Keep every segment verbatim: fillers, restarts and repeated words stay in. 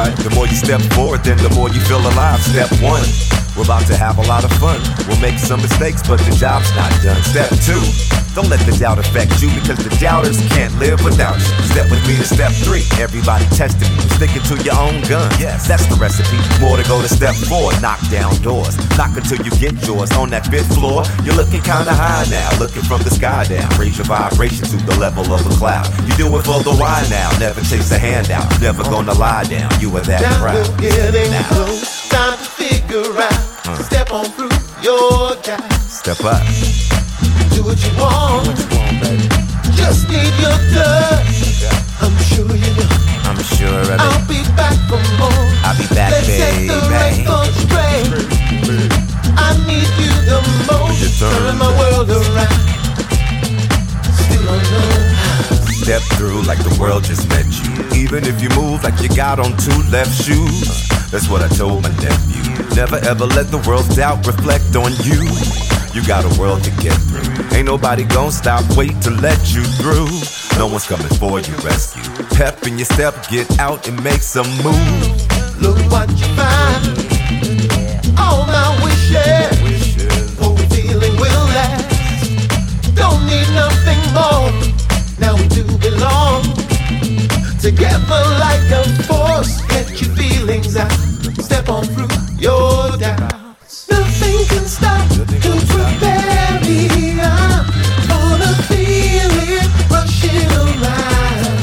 Alright, the more you step forward, then the more you feel alive. Step one, we're about to have a lot of fun. We'll make some mistakes, but the job's not done. Step two, don't let the doubt affect you, because the doubters can't live without you. Step with me to step three, everybody testing you, sticking to your own gun. Yes, that's the recipe. More to go to step four, knock down doors. Knock until you get yours. On that fifth floor, you're looking kinda high now, looking from the sky down. Raise your vibration to the level of a cloud. You do it for the why now, never chase a handout. Never gonna lie down, you are that now proud. We're getting now. close, time to figure out. Uh. Step on through your doubt. Step up. Do what you want, what you want, baby. Just need your touch. Yeah. I'm sure you know. I'm sure of it. I'll be back for more. I'll be back, Let's baby. Let's set the record straight. I need you the most. Turn my world around. Still don't know. Step through like the world just met you. Even if you move like you got on two left shoes. That's what I told my nephew. Never ever let the world's doubt reflect on you. You got a world to get through. Ain't nobody gon' stop, wait to let you through. No one's coming for you, rescue. Pep in your step, get out and make some moves. Look what you find. All my wishes, hope feeling will last. Don't need nothing more. Now we do belong together like a force. Get your feelings out. Step on through your doubts. Nothing can stop to prepare me. I'm gonna feel it rushing around.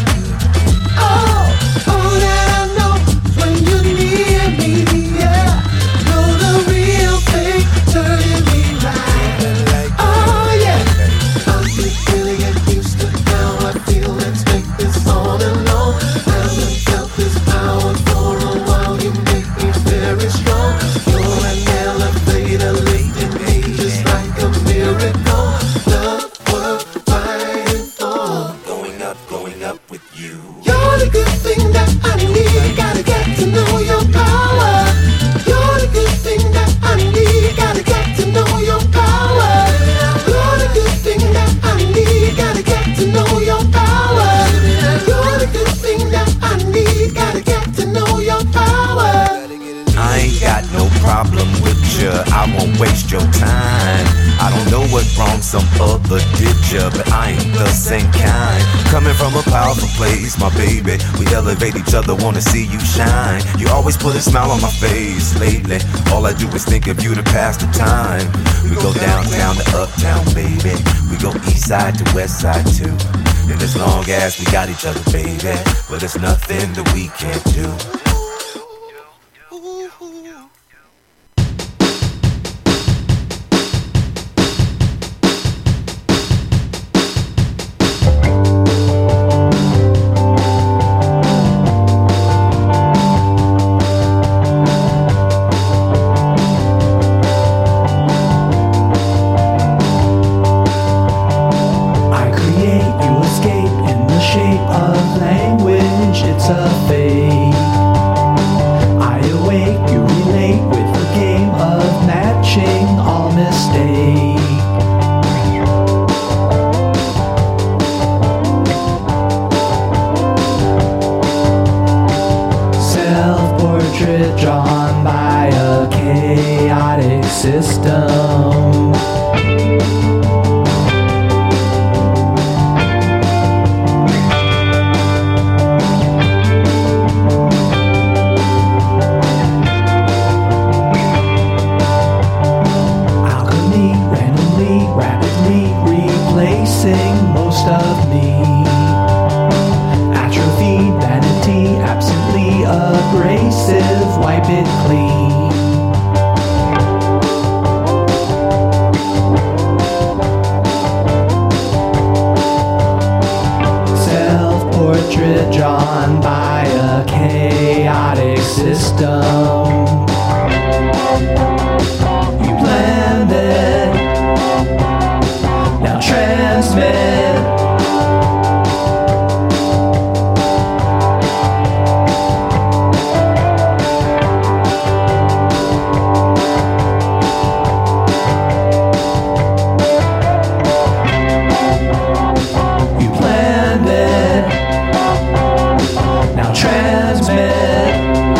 Oh, all that I know is when you're near me, yeah. Know the real thing turning me right. Oh yeah, I'm really getting used to how I feel. Let's make this on and on. Haven't felt this power for a while. You make me very strong. You're an elevator lifting me just like a miracle. Love worth fighting for. Going up, going up with you. You're the good thing that I need. Gotta get to know your power. You're the good thing that I need. Gotta get to know your power. You're the good thing that I need. Gotta get to know your power. You're the good thing that I need. Gotta get to know your power. I ain't got no problem with you, I won't waste your time. I don't know what wrong some other did ya, but I ain't the same kind. Coming from a powerful place, my baby, we elevate each other, wanna see you shine. You always put a smile on my face lately. All I do is think of you to pass the time. We go downtown to uptown, baby. We go east side to west side too. And as long as we got each other, baby, well, there's nothing that we can't do. Transmit.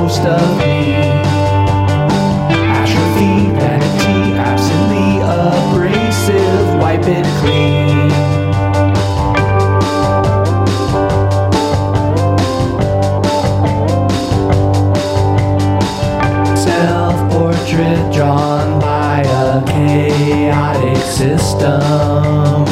most of me. Atrophy, vanity, absently abrasive, wipe it clean. Self-portrait drawn by a chaotic system.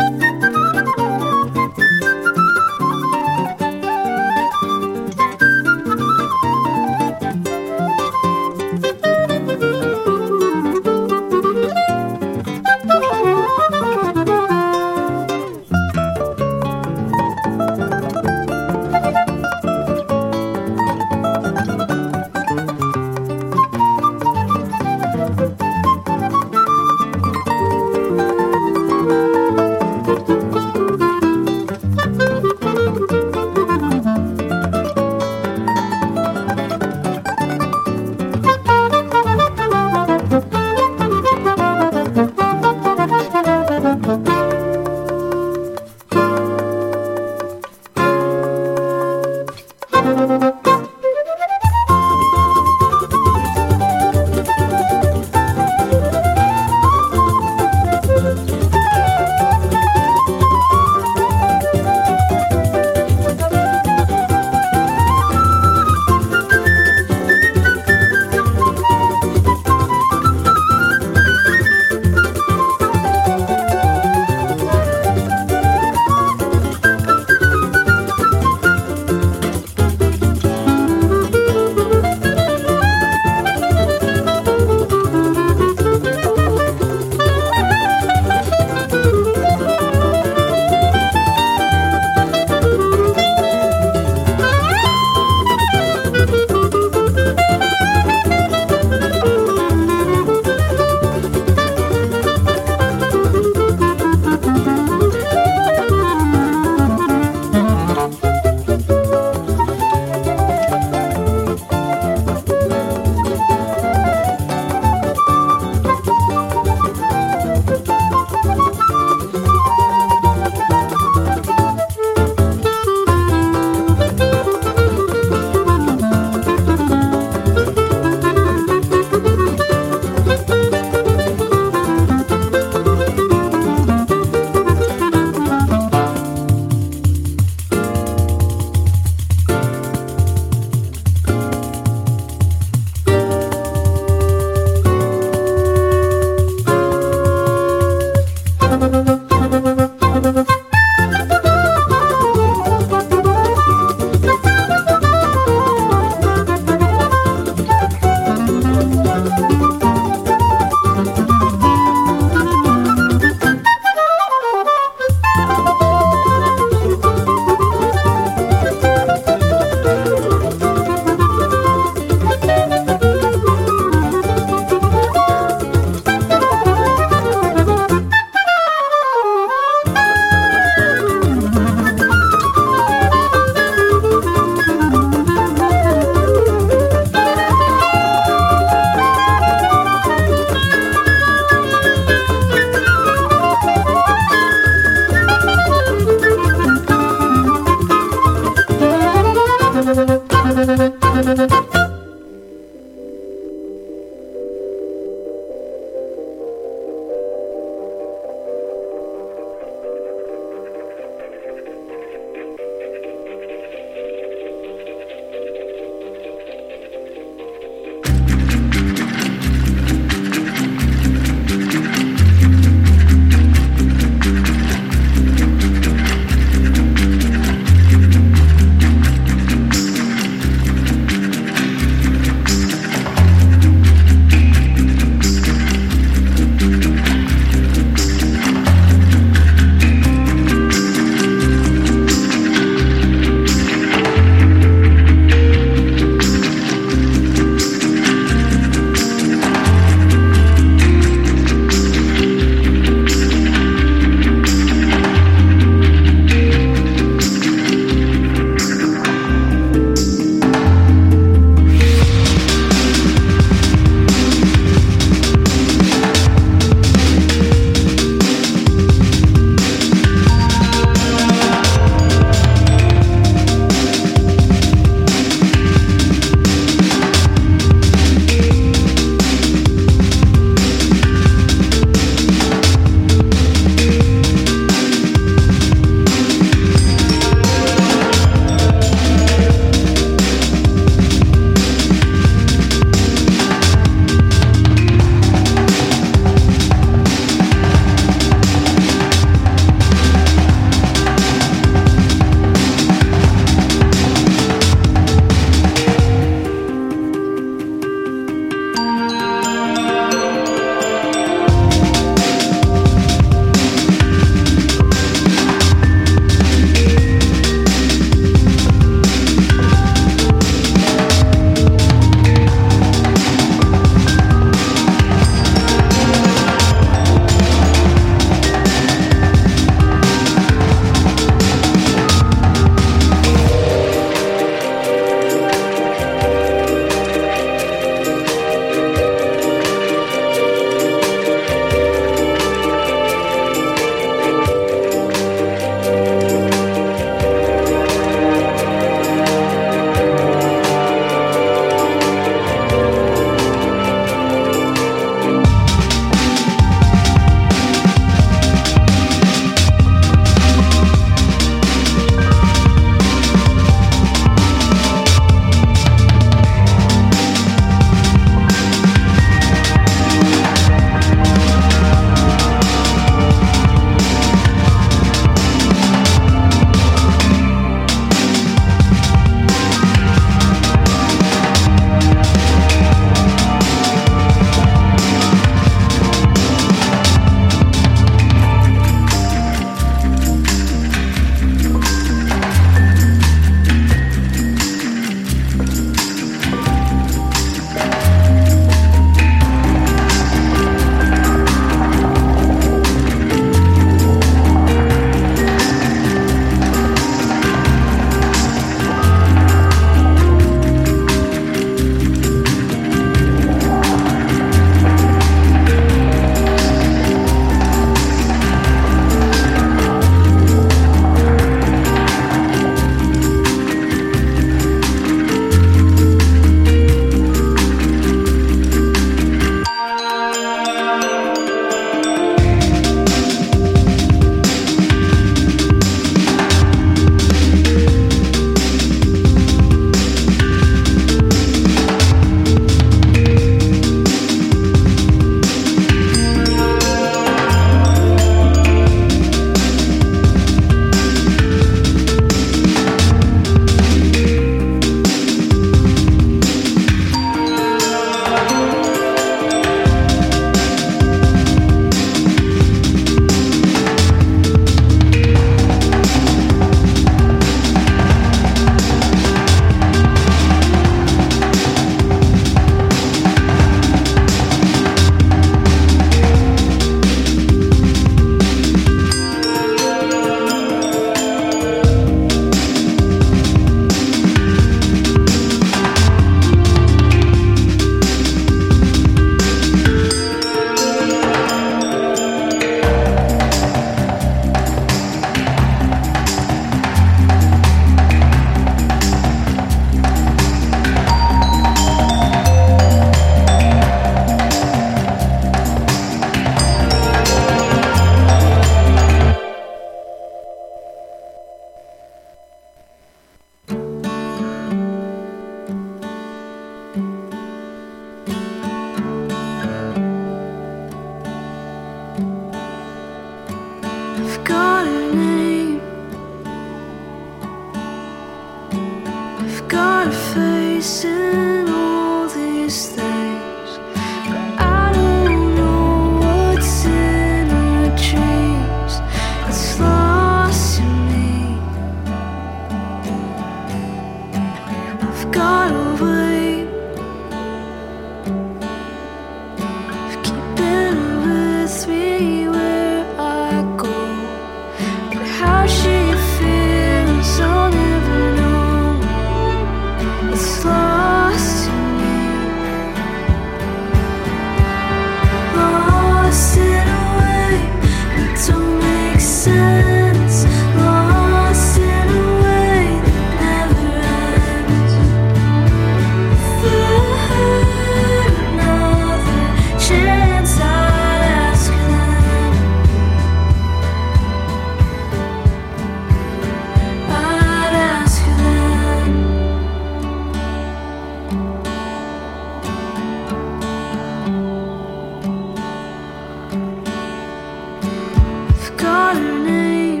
got her name.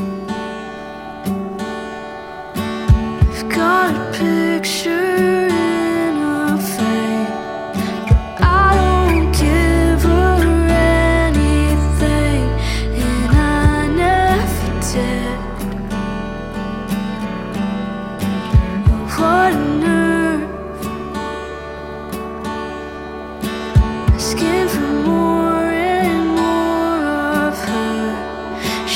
I've got a picture in a frame. I don't give her anything, and I never did. What a nerve, asking for more and more of her.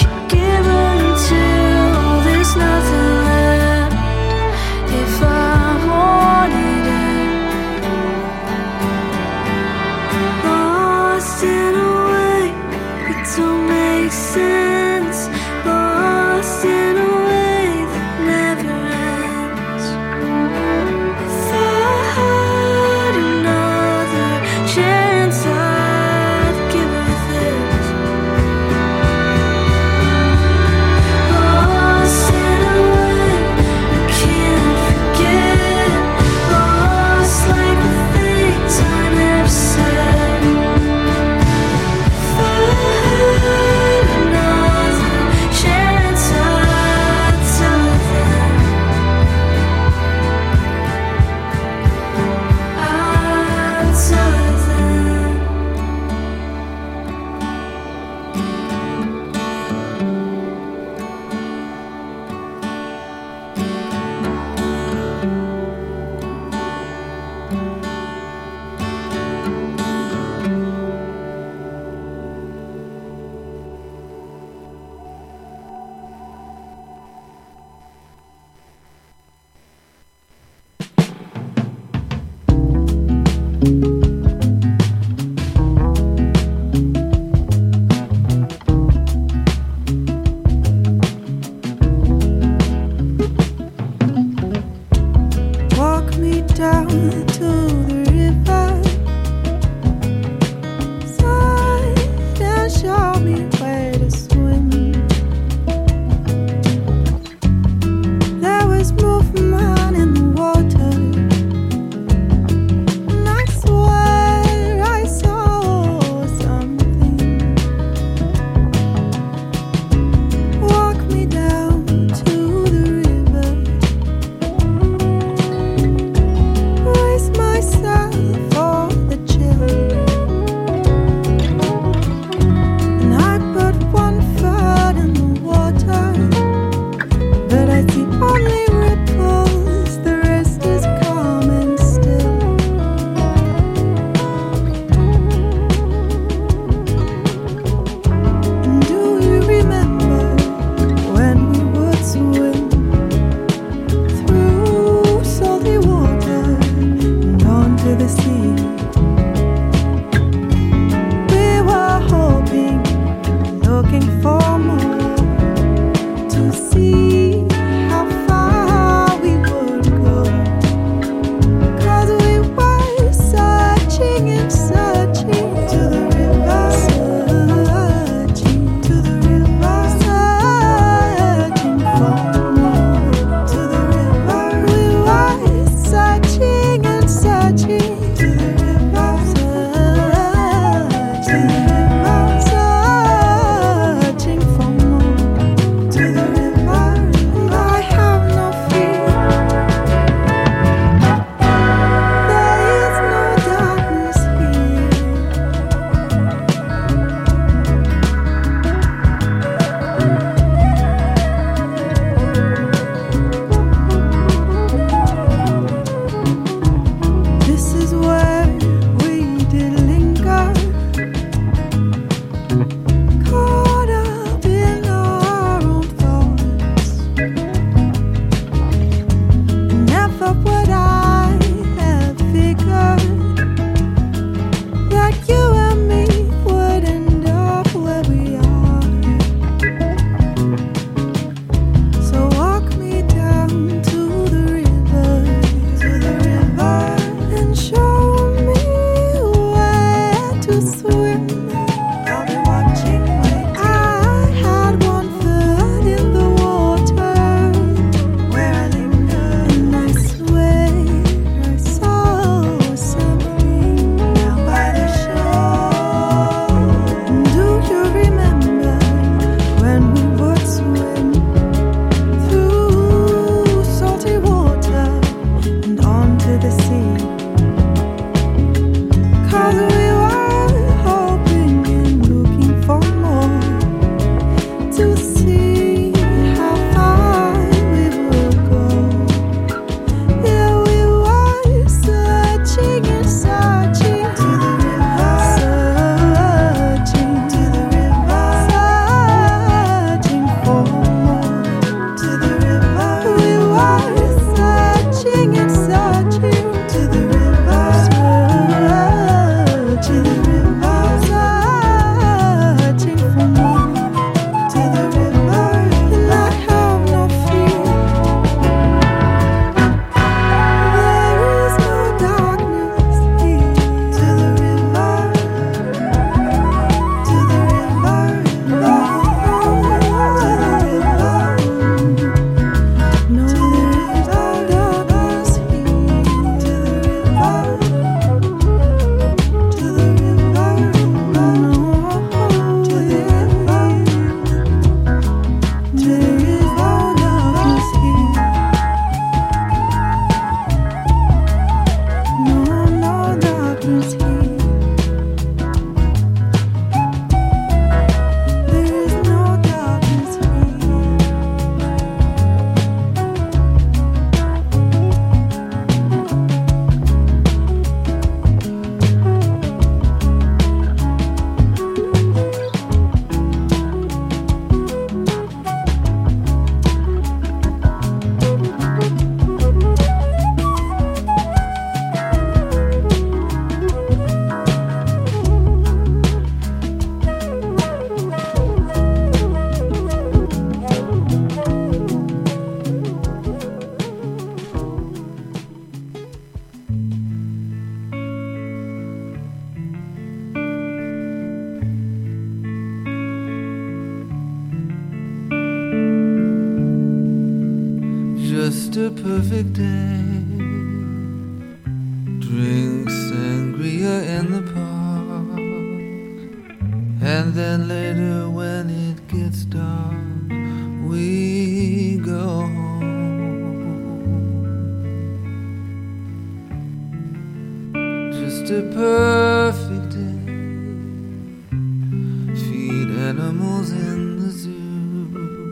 just a perfect day. Drink sangria in the park, and then later when it gets dark, we go home. Just a perfect day. Feed animals in the zoo,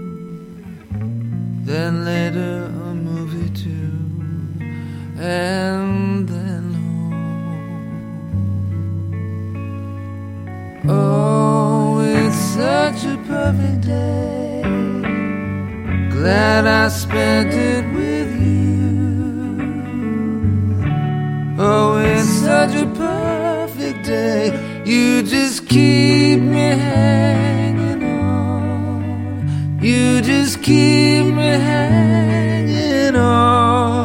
then later a movie too, and then home. Oh, it's such a perfect day. Glad I spent it with you. Oh, it's such a perfect day. You just keep me hanging on. You just keep me hanging on.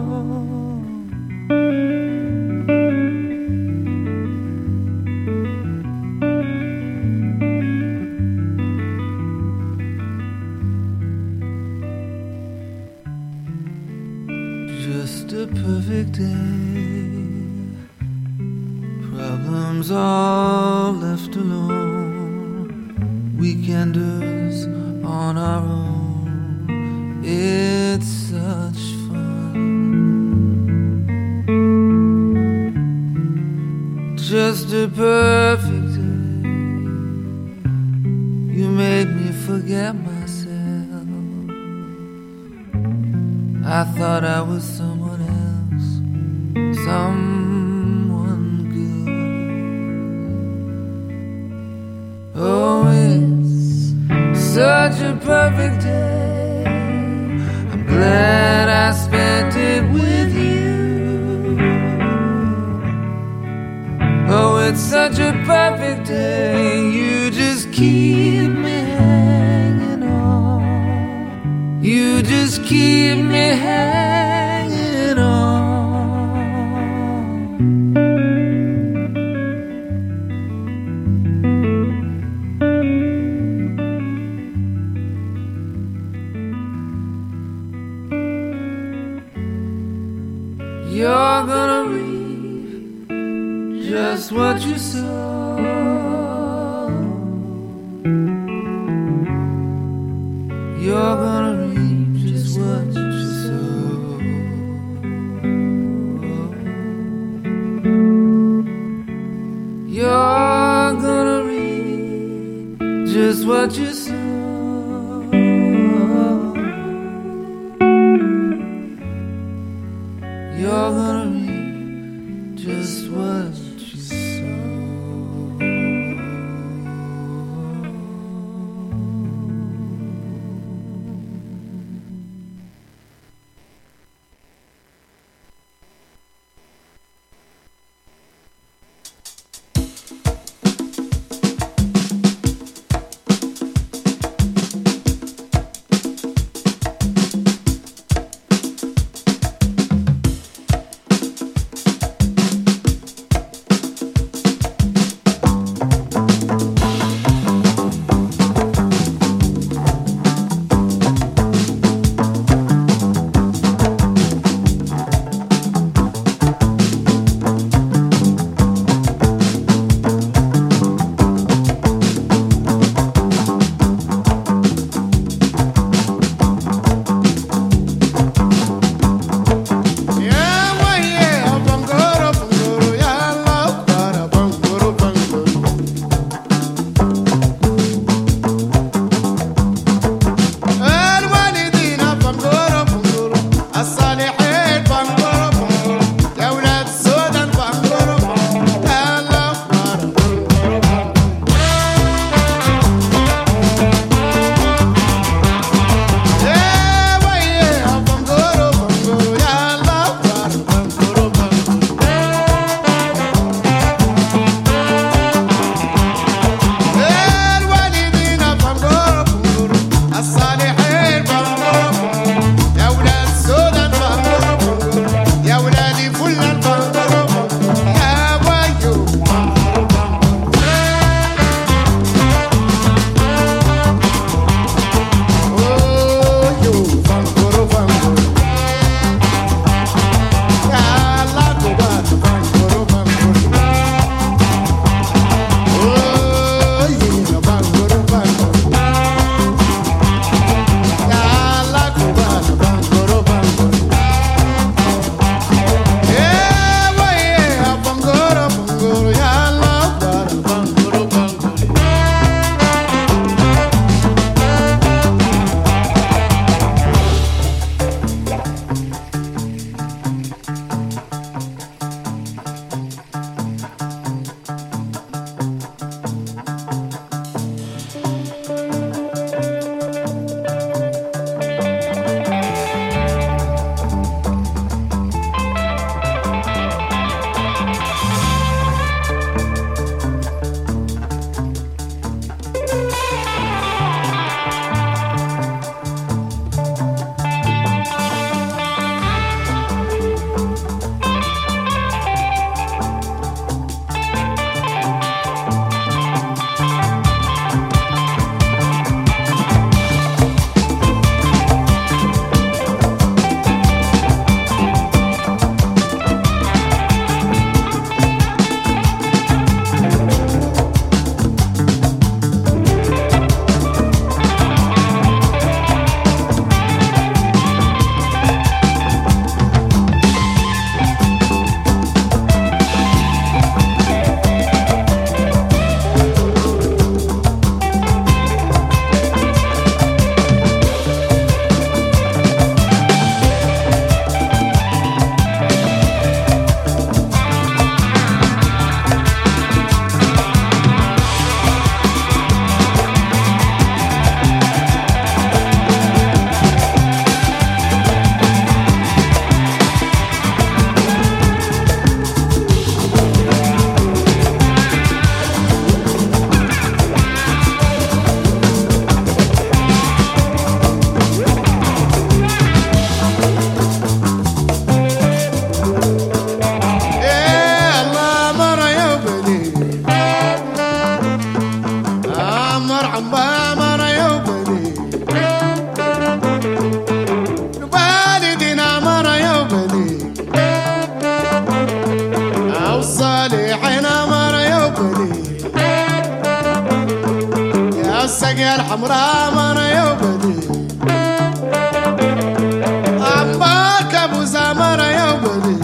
Just a perfect day. Problems all left alone. Weekenders on our own. It's such fun. Just a perfect day. You made me forget myself. I thought I was someone else, someone good. Oh, it's such a perfect day. I'm glad I spent it with you. Oh, it's such a perfect day. You just keep me hanging on. You just keep me hanging on. You're gonna reap just what you sow. You're gonna reap just what you sow. You're gonna reap just what you sow. You're gonna reap just what you sow. عمبا مرة يوبني والدنا مرة يوبني أو صالحنا مرة يوبني يا السقيا الحمراء مرة يوبني عمباك أبو زمرة يوبني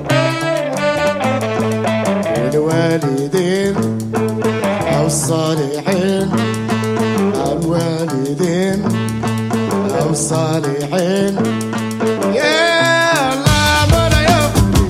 الوالدين أو الصالحين الوالدين أو الصالحين يا الله مرة يوبني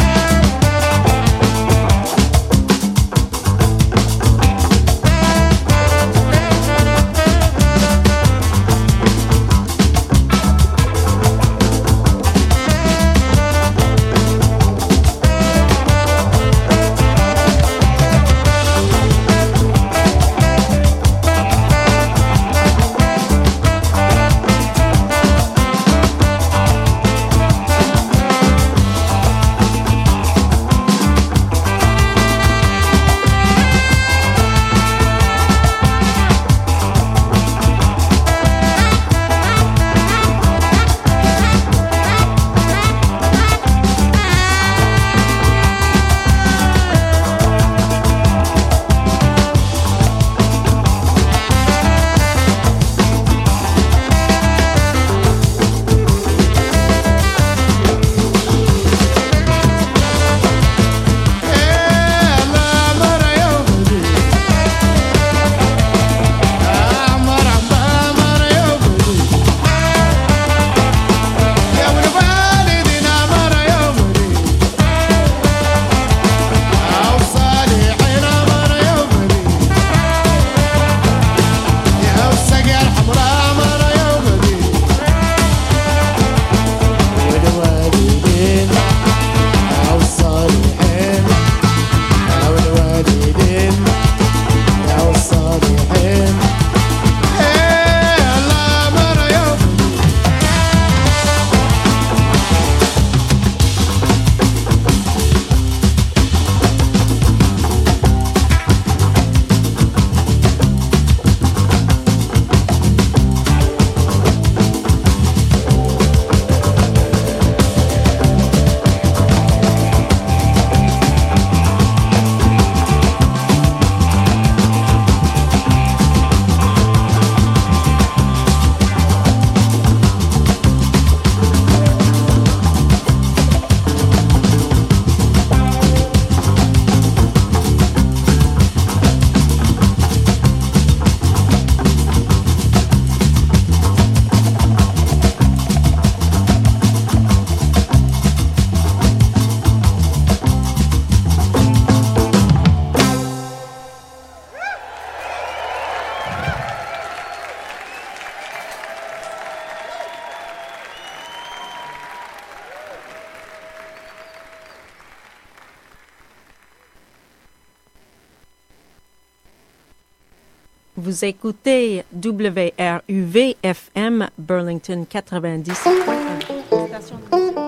Vous écoutez W R U V F M Burlington quatre-vingt-dix-sept. Station de musique.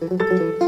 Thank you.